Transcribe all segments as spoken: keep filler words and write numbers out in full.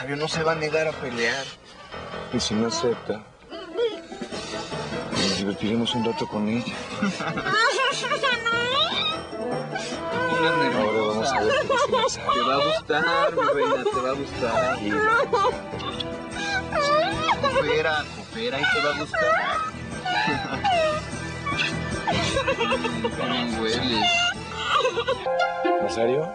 Nazario no se va a negar a pelear. Y si no acepta, nos divertiremos un rato con ella. Ahora vamos a ver qué dice Nazario. Te va a gustar, mi reina, te va a gustar. Coopera, coopera y te va a gustar. ¿Cómo hueles? ¿Nazario?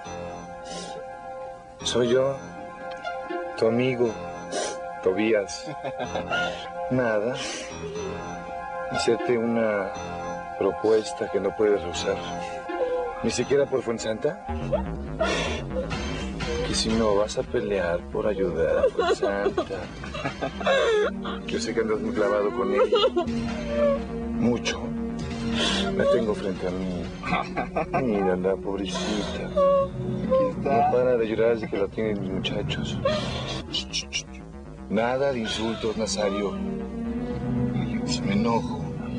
Soy yo, tu amigo, Tobías. Nada. Hacerte una propuesta que no puedes rehusar. Ni siquiera por Fuensanta. Que si no vas a pelear por ayudar a Fuensanta. Yo sé que andas muy clavado con ella. Mucho. La tengo frente a mí. Mírala, pobrecita. No para de llorar desde que la tienen mis muchachos. Nada de insultos, Nazario. Si me enojo,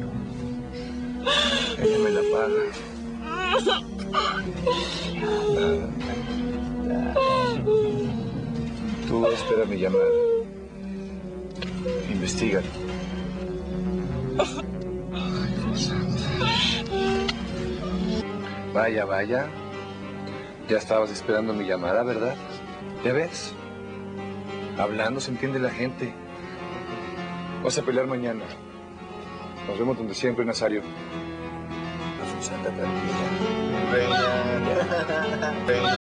ella me la paga. Nada. Tú espera mi llamada. Investígalo. Vaya, vaya. Ya estabas esperando mi llamada, ¿verdad? ¿Ya ves? Hablando se entiende la gente. Vas a pelear mañana. Nos vemos donde siempre, Nazario. A Fuensanta tranquila. Reina, reina.